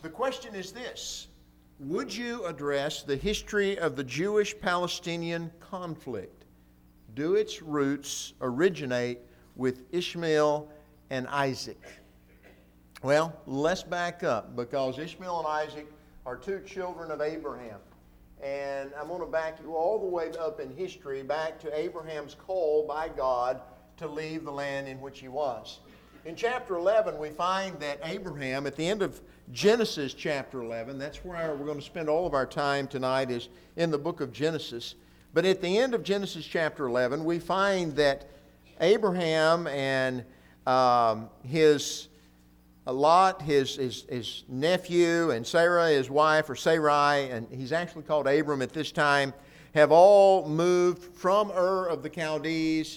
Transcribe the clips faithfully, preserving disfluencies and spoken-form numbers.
The question is this: would you address the history of the Jewish-Palestinian conflict? Do its roots originate with Ishmael and Isaac? Well, let's back up, because Ishmael and Isaac are two children of Abraham. And I'm going to back you all the way up in history, back to Abraham's call by God to leave the land in which he was. In chapter eleven, we find that Abraham, at the end of Genesis chapter eleven, that's where we're going to spend all of our time tonight, is in the book of Genesis. But at the end of Genesis chapter eleven, we find that Abraham and um, his Lot, his, his, his nephew, and Sarah, his wife, or Sarai, and he's actually called Abram at this time, have all moved from Ur of the Chaldees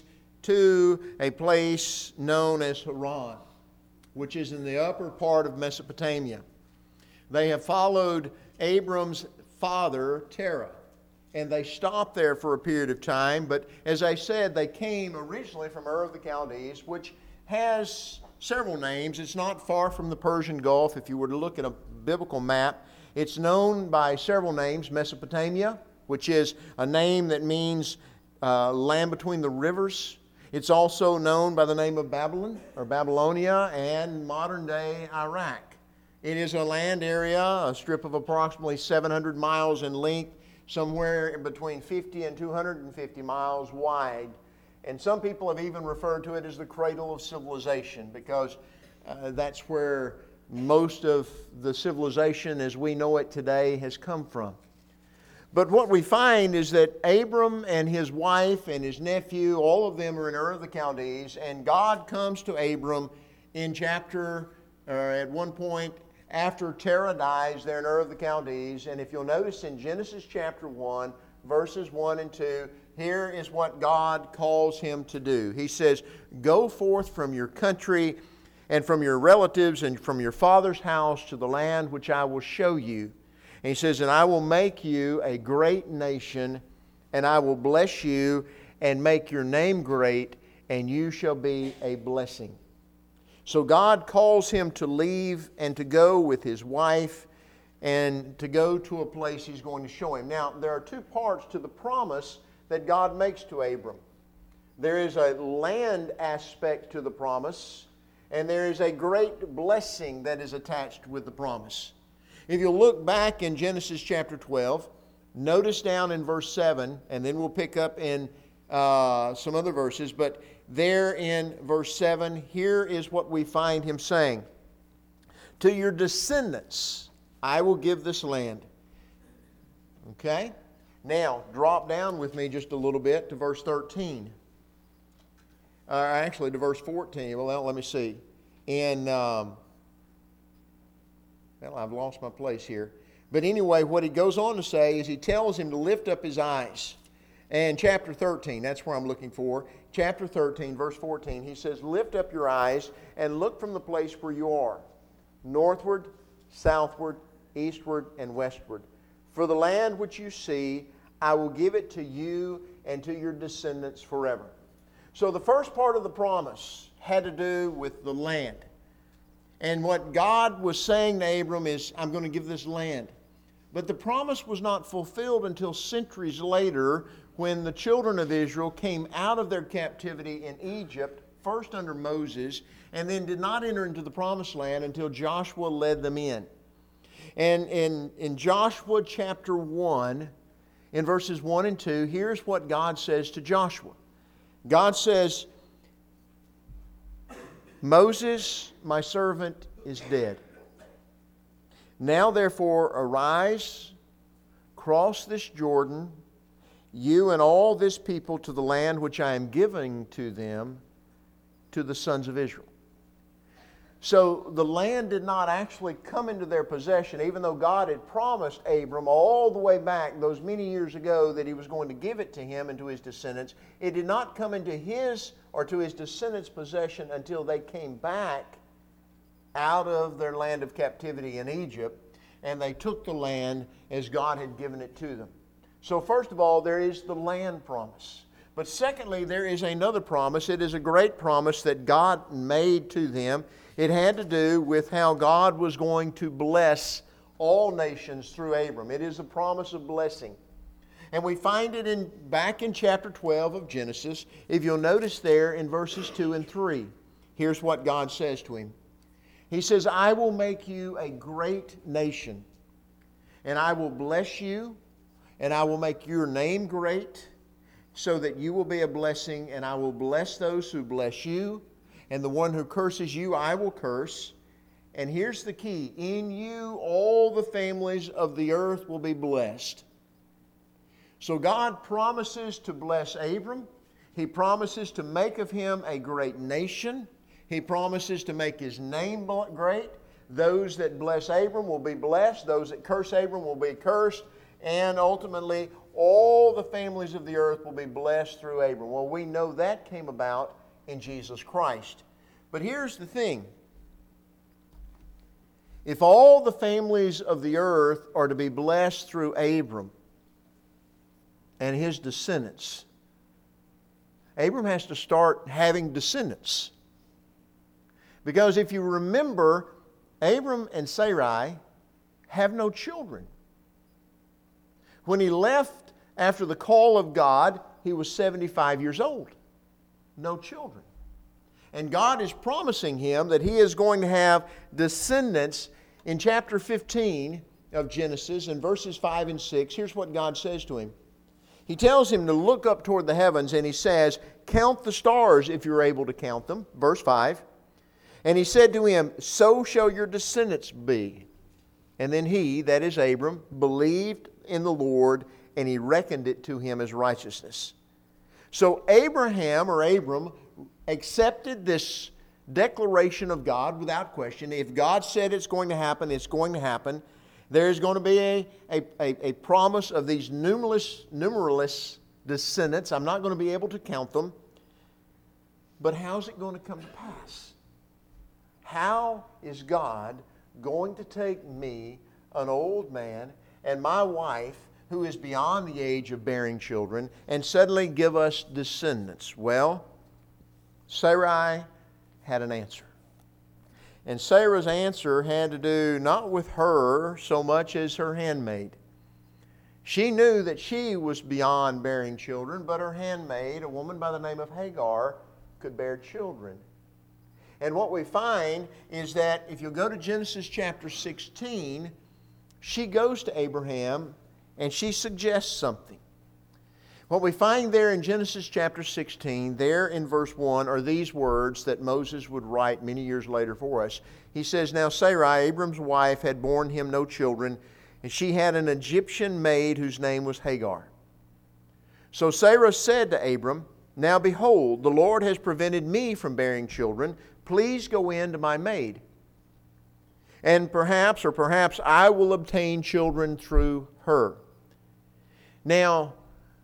to a place known as Haran, which is in the upper part of Mesopotamia. They have followed Abram's father, Terah, and they stopped there for a period of time. But as I said, they came originally from Ur of the Chaldees, which has several names. It's not far from the Persian Gulf. If you were to look at a biblical map, it's known by several names. Mesopotamia, which is a name that means uh, land between the rivers. It's also known by the name of Babylon or Babylonia and modern-day Iraq. It is a land area, a strip of approximately seven hundred miles in length, somewhere between fifty and two hundred fifty miles wide. And some people have even referred to it as the cradle of civilization, because uh, that's where most of the civilization as we know it today has come from. But what we find is that Abram and his wife and his nephew, all of them are in Ur of the Chaldees, and God comes to Abram in chapter, or at one point after Terah dies there in Ur of the Chaldees. And if you'll notice in Genesis chapter one, verses one and two, here is what God calls him to do. He says, "Go forth from your country and from your relatives and from your father's house to the land which I will show you." And he says, "And I will make you a great nation, and I will bless you and make your name great, and you shall be a blessing." So God calls him to leave and to go with his wife and to go to a place he's going to show him. Now, there are two parts to the promise that God makes to Abram. There is a land aspect to the promise, and there is a great blessing that is attached with the promise. If you look back in Genesis chapter twelve, notice down in verse seven, and then we'll pick up in uh, some other verses, but there in verse seven, here is what we find him saying: "To your descendants I will give this land." Okay? Now, drop down with me just a little bit to verse thirteen. Uh, actually, to verse fourteen. Well, let me see. In, um, well, I've lost my place here. But anyway, what he goes on to say is he tells him to lift up his eyes. And chapter thirteen, that's where I'm looking for. Chapter thirteen, verse fourteen, he says, "Lift up your eyes and look from the place where you are, northward, southward, eastward, and westward. For the land which you see, I will give it to you and to your descendants forever." So the first part of the promise had to do with the land. And what God was saying to Abram is, "I'm going to give this land." But the promise was not fulfilled until centuries later, when the children of Israel came out of their captivity in Egypt, first under Moses, and then did not enter into the promised land until Joshua led them in. And in, in Joshua chapter one, in verses one and two, here's what God says to Joshua. God says, "Moses, my servant, is dead. Now therefore arise, cross this Jordan, you and all this people, to the land which I am giving to them, to the sons of Israel." So the land did not actually come into their possession, even though God had promised Abram all the way back those many years ago that he was going to give it to him and to his descendants. It did not come into his or to his descendants' possession until they came back out of their land of captivity in Egypt, and they took the land as God had given it to them. So first of all, there is the land promise. But secondly, there is another promise. It is a great promise that God made to them. It had to do with how God was going to bless all nations through Abram. It is a promise of blessing. And we find it in back in chapter twelve of Genesis. If you'll notice there in verses two and three, here's what God says to him. He says, I will make you a great nation, and I will bless you, and I will make your name great, so that you will be a blessing, and I will bless those who bless you, and the one who curses you I will curse. And here's the key. In you all the families of the earth will be blessed. So God promises to bless Abram. He promises to make of him a great nation. He promises to make his name great. Those that bless Abram will be blessed. Those that curse Abram will be cursed. And ultimately, all the families of the earth will be blessed through Abram. Well, we know that came about in Jesus Christ. But here's the thing. If all the families of the earth are to be blessed through Abram and his descendants, Abram has to start having descendants. Because if you remember, Abram and Sarai have no children. When he left after the call of God, he was seventy-five years old. No children. And God is promising him that he is going to have descendants. In chapter fifteen of Genesis, in verses five and six, here's what God says to him. He tells him to look up toward the heavens, and he says, count the stars if you're able to count them. Verse five. And he said to him, so shall your descendants be. And then he, that is Abram, believed in the Lord, and he reckoned it to him as righteousness. So Abraham, or Abram, accepted this declaration of God without question. If God said it's going to happen, it's going to happen. There's going to be a, a, a, a promise of these numerous, numerous descendants. I'm not going to be able to count them. But how's it going to come to pass? How is God going to take me, an old man, and my wife, who is beyond the age of bearing children, and suddenly give us descendants? Well, Sarai had an answer. And Sarah's answer had to do not with her so much as her handmaid. She knew that she was beyond bearing children, but her handmaid, a woman by the name of Hagar, could bear children. And what we find is that if you go to Genesis chapter sixteen, she goes to Abraham and she suggests something. What we find there in Genesis chapter sixteen, there in verse one, are these words that Moses would write many years later for us. He says, now Sarai, Abram's wife, had borne him no children, and she had an Egyptian maid whose name was Hagar. So Sarah said to Abram, now behold, the Lord has prevented me from bearing children. Please go in to my maid. And perhaps, or perhaps I will obtain children through her. Now,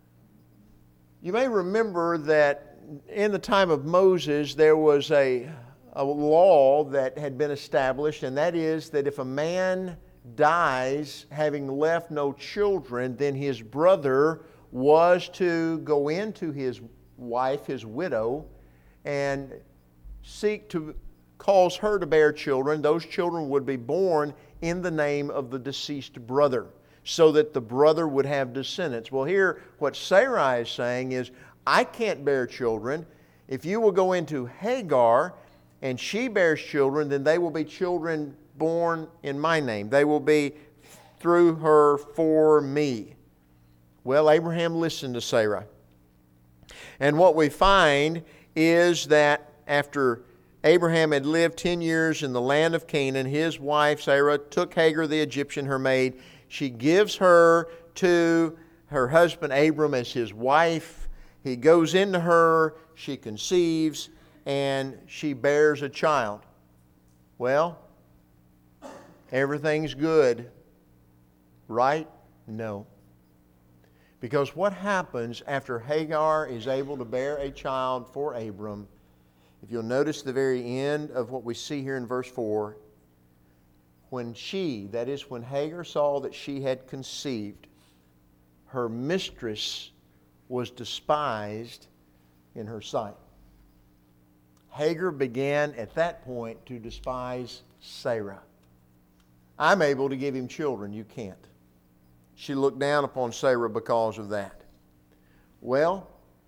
you may remember that in the time of Moses, there was a, a law that had been established, and that is that if a man dies having left no children, then his brother was to go into his wife, his widow, and seek to cause her to bear children. Those children would be born in the name of the deceased brother, so that the brother would have descendants. Well, here what Sarai is saying is, I can't bear children. If you will go into Hagar and she bears children, then they will be children born in my name. They will be through her for me. Well, Abraham listened to Sarah. And what we find is that after Abraham had lived ten years in the land of Canaan, his wife Sarah took Hagar the Egyptian, her maid. She gives her to her husband Abram as his wife. He goes into her, she conceives, and she bears a child. Well, everything's good, right? No. Because what happens after Hagar is able to bear a child for Abram, if you'll notice the very end of what we see here in verse four, when she, that is when Hagar saw that she had conceived, her mistress was despised in her sight. Hagar began at that point to despise Sarah. I'm able to give him children, you can't. She looked down upon Sarah because of that. Well,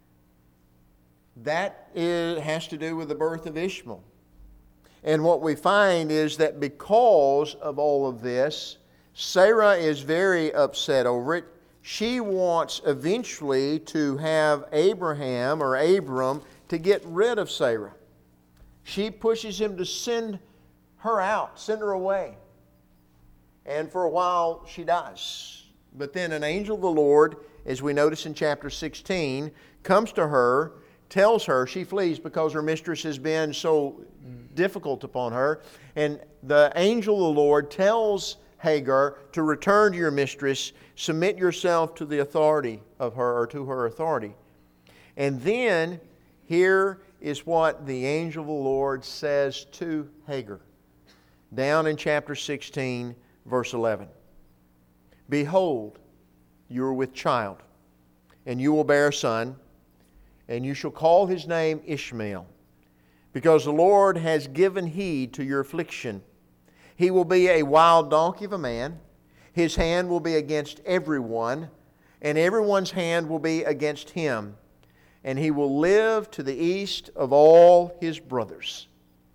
that is, has to do with the birth of Ishmael. And what we find is that because of all of this, Sarah is very upset over it. She wants eventually to have Abraham or Abram to get rid of Sarah. She pushes him to send her out, send her away. And for a while she does. But then an angel of the Lord, as we notice in chapter sixteen, comes to her, tells her, she flees because her mistress has been so difficult upon her. And the angel of the Lord tells Hagar to return to your mistress, submit yourself to the authority of her, or to her authority. And then here is what the angel of the Lord says to Hagar. Down in chapter sixteen, verse eleven. Behold, you are with child, and you will bear a son, and you shall call his name Ishmael, because the Lord has given heed to your affliction. He will be a wild donkey of a man. His hand will be against everyone, and everyone's hand will be against him. And he will live to the east of all his brothers.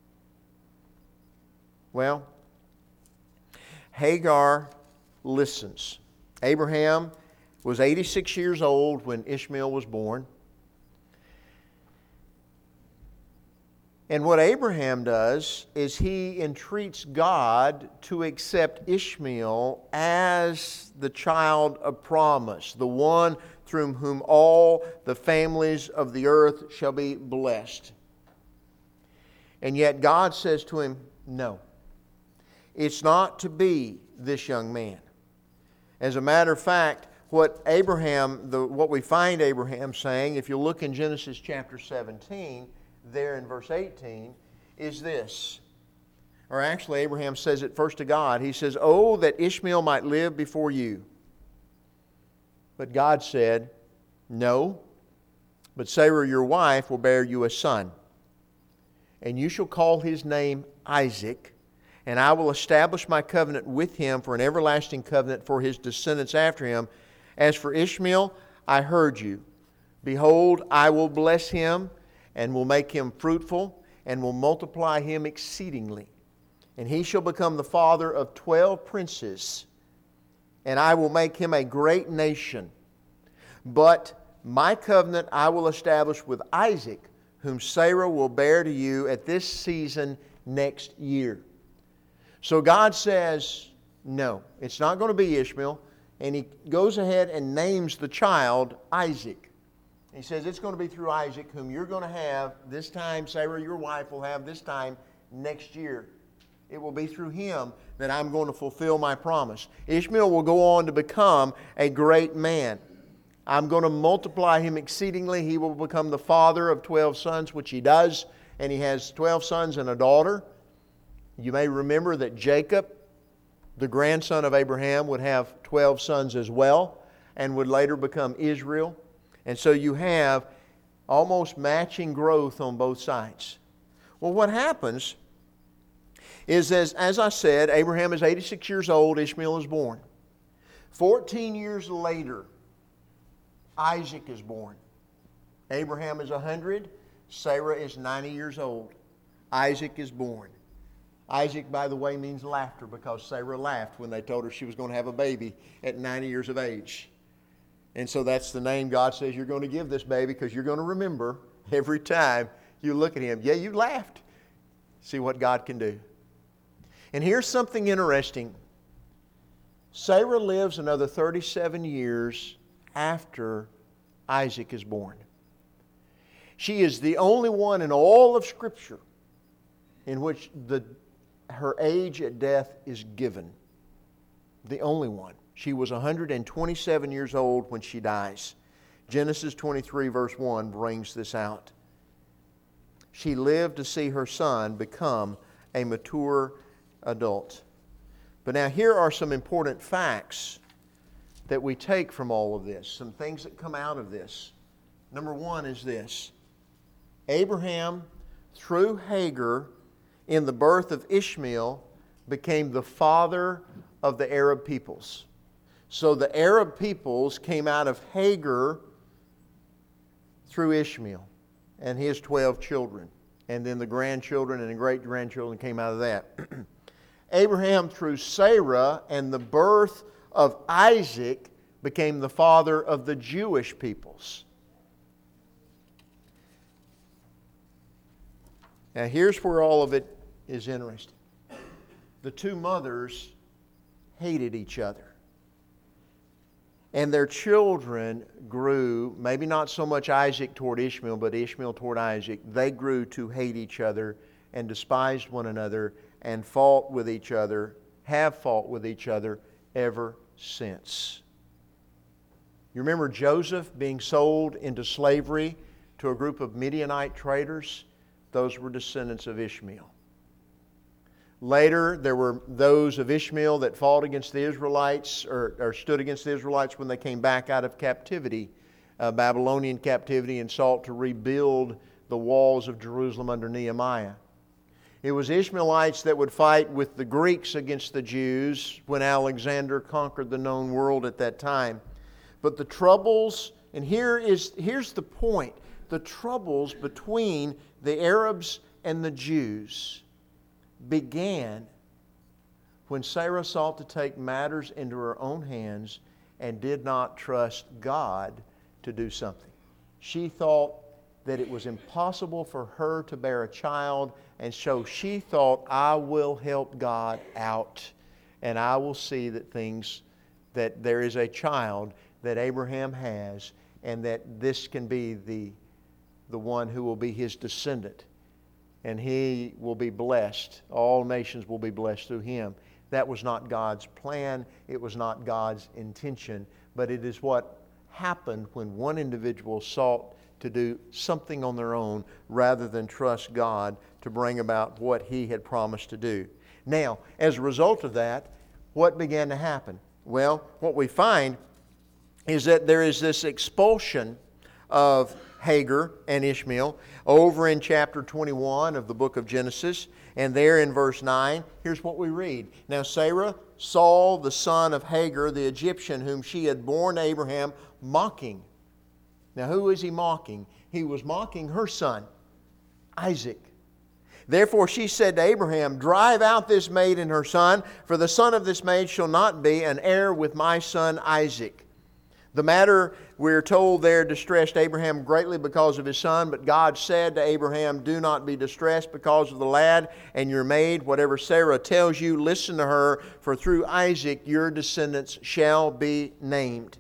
Well, Hagar listens. Abraham was eighty-six years old when Ishmael was born. And what Abraham does is he entreats God to accept Ishmael as the child of promise, the one through whom all the families of the earth shall be blessed. And yet God says to him, no, it's not to be this young man. As a matter of fact, what Abraham, the, what we find Abraham saying, if you look in Genesis chapter seventeen, there in verse eighteen, is this. Or actually, Abraham says it first to God. He says, oh, that Ishmael might live before you. But God said, no, but Sarah your wife will bear you a son, and you shall call his name Isaac, and I will establish my covenant with him for an everlasting covenant for his descendants after him. As for Ishmael, I heard you. Behold, I will bless him, and will make him fruitful, and will multiply him exceedingly. And he shall become the father of twelve princes, and I will make him a great nation. But my covenant I will establish with Isaac, whom Sarah will bear to you at this season next year. So God says, no, it's not going to be Ishmael. And He goes ahead and names the child Isaac. He says it's going to be through Isaac, whom you're going to have this time, Sarah, your wife, will have this time next year. It will be through him that I'm going to fulfill my promise. Ishmael will go on to become a great man. I'm going to multiply him exceedingly. He will become the father of twelve sons, which he does. And he has twelve sons and a daughter. You may remember that Jacob, the grandson of Abraham, would have twelve sons as well, and would later become Israel. And so you have almost matching growth on both sides. Well, what happens is, as, as I said, Abraham is eighty-six years old, Ishmael is born. fourteen years later, Isaac is born. Abraham is one hundred, Sarah is ninety years old. Isaac is born. Isaac, by the way, means laughter, because Sarah laughed when they told her she was going to have a baby at ninety years of age. And so that's the name God says you're going to give this baby, because you're going to remember every time you look at him. Yeah, you laughed. See what God can do. And here's something interesting. Sarah lives another thirty-seven years after Isaac is born. She is the only one in all of Scripture in which the, her age at death is given. The only one. She was one hundred twenty-seven years old when she dies. Genesis twenty-three verse one brings this out. She lived to see her son become a mature adult. But now here are some important facts that we take from all of this. Some things that come out of this. Number one is this. Abraham, through Hagar, in the birth of Ishmael, became the father of the Arab peoples. So the Arab peoples came out of Hagar through Ishmael and his twelve children. And then the grandchildren and the great-grandchildren came out of that. Abraham, through Sarah and the birth of Isaac, became the father of the Jewish peoples. Now here's where all of it is interesting. The two mothers hated each other. And their children grew, maybe not so much Isaac toward Ishmael, but Ishmael toward Isaac. They grew to hate each other and despised one another and fought with each other, have fought with each other ever since. You remember Joseph being sold into slavery to a group of Midianite traders? Those were descendants of Ishmael. Later, there were those of Ishmael that fought against the Israelites or, or stood against the Israelites when they came back out of captivity, uh, Babylonian captivity, and sought to rebuild the walls of Jerusalem under Nehemiah. It was Ishmaelites that would fight with the Greeks against the Jews when Alexander conquered the known world at that time. But the troubles, and here is here's the point, the troubles between the Arabs and the Jews began when Sarah sought to take matters into her own hands and did not trust God to do something. She thought that it was impossible for her to bear a child, and so she thought, I will help God out, and I will see that things, that there is a child that Abraham has, and that this can be the, the one who will be his descendant. And he will be blessed. All nations will be blessed through him. That was not God's plan. It was not God's intention. But it is what happened when one individual sought to do something on their own rather than trust God to bring about what He had promised to do. Now, as a result of that, what began to happen? Well, what we find is that there is this expulsion of Hagar and Ishmael over in chapter twenty-one of the book of Genesis. And there in verse nine, here's what we read. Now Sarah saw the son of Hagar, the Egyptian, whom she had borne to Abraham, mocking. Now who is he mocking? He was mocking her son, Isaac. Therefore she said to Abraham, drive out this maid and her son, for the son of this maid shall not be an heir with my son Isaac. The matter, we're told there, distressed Abraham greatly because of his son, but God said to Abraham, do not be distressed because of the lad and your maid. Whatever Sarah tells you, listen to her, for through Isaac your descendants shall be named.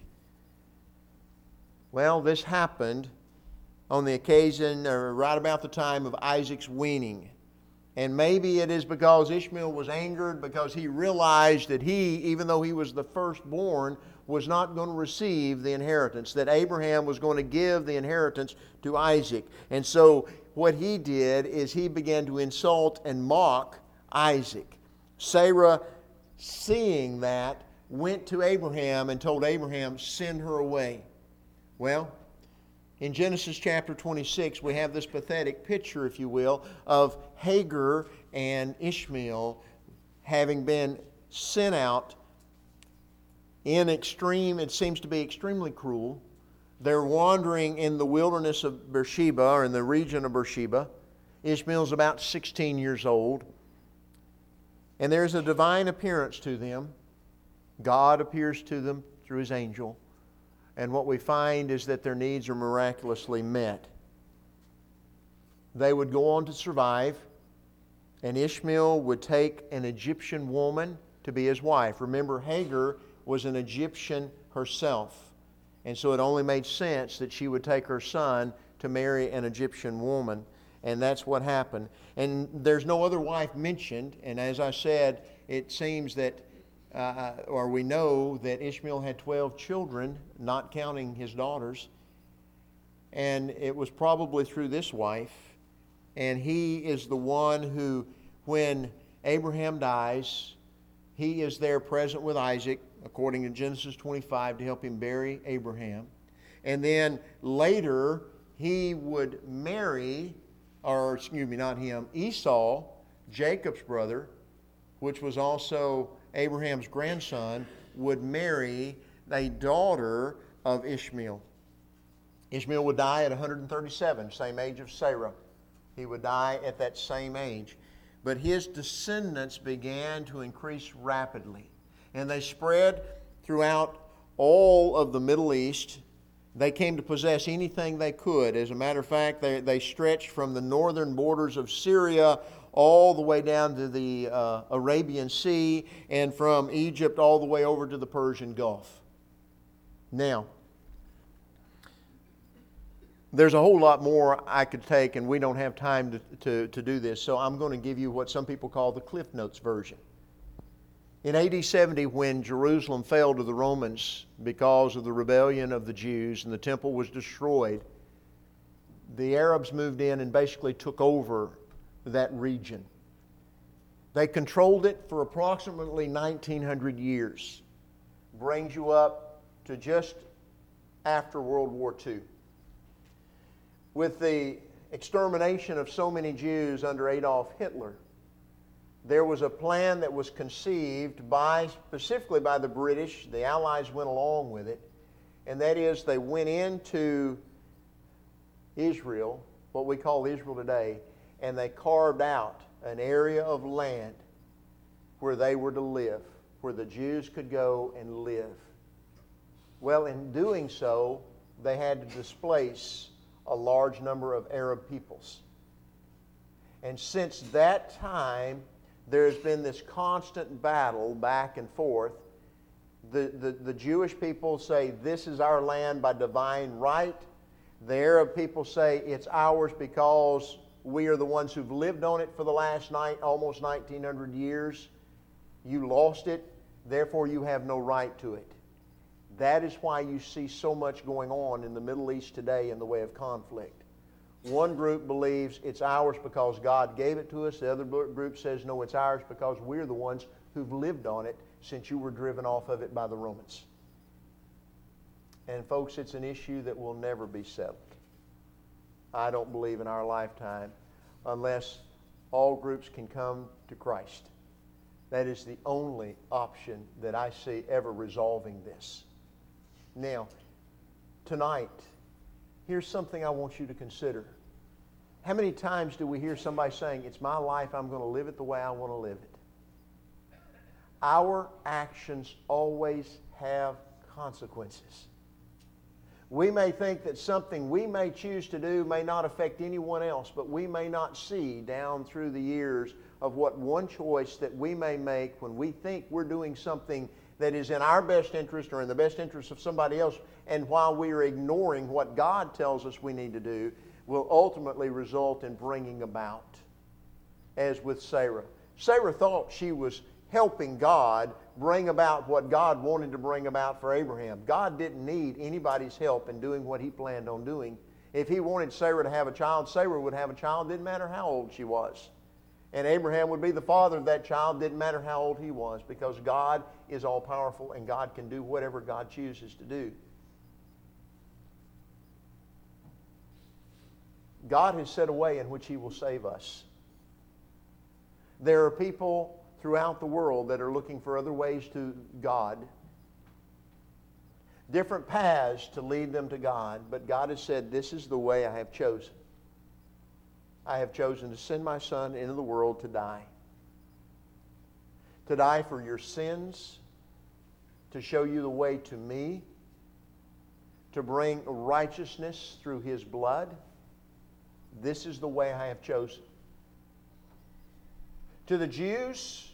Well, this happened on the occasion, or right about the time of Isaac's weaning. And maybe it is because Ishmael was angered because he realized that he, even though he was the firstborn, was not going to receive the inheritance, that Abraham was going to give the inheritance to Isaac. And so what he did is he began to insult and mock Isaac. Sarah, seeing that, went to Abraham and told Abraham, send her away. Well, in Genesis chapter twenty-six, we have this pathetic picture, if you will, of Hagar and Ishmael having been sent out in extreme, it seems to be extremely cruel. They're wandering in the wilderness of Beersheba, or in the region of Beersheba. Ishmael's about sixteen years old. And there's a divine appearance to them. God appears to them through His angel. And what we find is that their needs are miraculously met. They would go on to survive, and Ishmael would take an Egyptian woman to be his wife. Remember, Hagar was an Egyptian herself, and so it only made sense that she would take her son to marry an Egyptian woman, and that's what happened. And there's no other wife mentioned, and as I said, it seems that Uh, or we know that Ishmael had twelve children, not counting his daughters. And it was probably through this wife. And he is the one who, when Abraham dies, he is there present with Isaac, according to Genesis twenty-five, to help him bury Abraham. And then later, he would marry or excuse me, not him, Esau, Jacob's brother, which was also Abraham's grandson, would marry a daughter of Ishmael. Ishmael would die at one hundred thirty-seven, same age of Sarah. He would die at that same age. But his descendants began to increase rapidly. And they spread throughout all of the Middle East. They came to possess anything they could. As a matter of fact, they, they stretched from the northern borders of Syria all the way down to the uh, Arabian Sea, and from Egypt all the way over to the Persian Gulf. Now, there's a whole lot more I could take, and we don't have time to, to, to do this, so I'm going to give you what some people call the Cliff Notes version. In A D seventy, when Jerusalem fell to the Romans because of the rebellion of the Jews and the temple was destroyed, the Arabs moved in and basically took over that region. They controlled it for approximately nineteen hundred years. Brings you up to just after World War Two. With the extermination of so many Jews under Adolf Hitler, there was a plan that was conceived by, specifically by the British. The Allies went along with it. And that is, they went into Israel, what we call Israel today, and they carved out an area of land where they were to live, where the Jews could go and live. Well, in doing so, they had to displace a large number of Arab peoples. And since that time, there's been this constant battle back and forth. The, the, the Jewish people say, this is our land by divine right. The Arab people say, it's ours because we are the ones who've lived on it for the last night, almost nineteen hundred years. You lost it, therefore you have no right to it. That is why you see so much going on in the Middle East today in the way of conflict. One group believes it's ours because God gave it to us. The other group says, no, it's ours because we're the ones who've lived on it since you were driven off of it by the Romans. And folks, it's an issue that will never be settled. I don't believe in our lifetime unless all groups can come to Christ. That is the only option that I see ever resolving this. Now, tonight, here's something I want you to consider. How many times do we hear somebody saying, it's my life, I'm going to live it the way I want to live it? Our actions always have consequences. We may think that something we may choose to do may not affect anyone else, but we may not see down through the years of what one choice that we may make when we think we're doing something that is in our best interest or in the best interest of somebody else, and while we are ignoring what God tells us we need to do, will ultimately result in bringing about, as with Sarah. Sarah thought she was helping God bring about what God wanted to bring about for Abraham. God didn't need anybody's help in doing what He planned on doing. If He wanted Sarah to have a child, Sarah would have a child, didn't matter how old she was. And Abraham would be the father of that child, didn't matter how old he was, because God is all-powerful and God can do whatever God chooses to do. God has set a way in which He will save us. There are people throughout the world that are looking for other ways to God, different paths to lead them to God, but God has said, this is the way I have chosen. I have chosen to send my Son into the world to die. To die for your sins, to show you the way to me, to bring righteousness through His blood. This is the way I have chosen. To the Jews,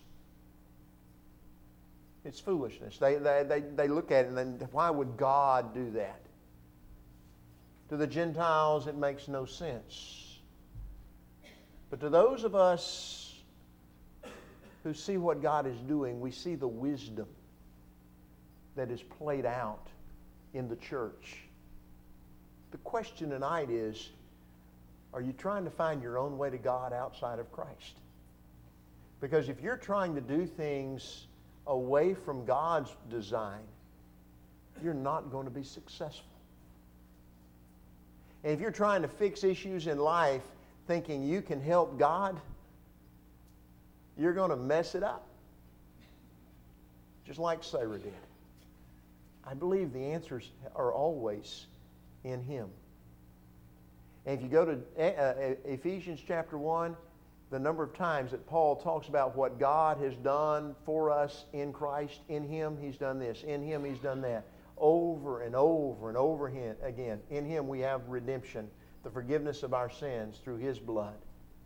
it's foolishness. They, they, they, they look at it and then, why would God do that? To the Gentiles, it makes no sense. But to those of us who see what God is doing, we see the wisdom that is played out in the church. The question tonight is, are you trying to find your own way to God outside of Christ? Because if you're trying to do things away from God's design, you're not going to be successful. And if you're trying to fix issues in life thinking you can help God, you're going to mess it up. Just like Sarah did. I believe the answers are always in Him. And if you go to Ephesians chapter one, the number of times that Paul talks about what God has done for us in Christ, in Him He's done this, in Him He's done that, over and over and over again. In Him we have redemption, the forgiveness of our sins through His blood.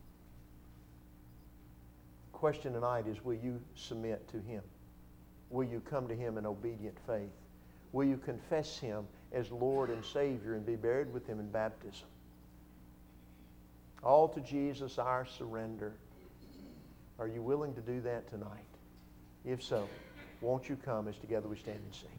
The question tonight is, will you submit to Him? Will you come to Him in obedient faith? Will you confess Him as Lord and Savior and be buried with Him in baptism? All to Jesus, our surrender. Are you willing to do that tonight? If so, won't you come as together we stand and sing?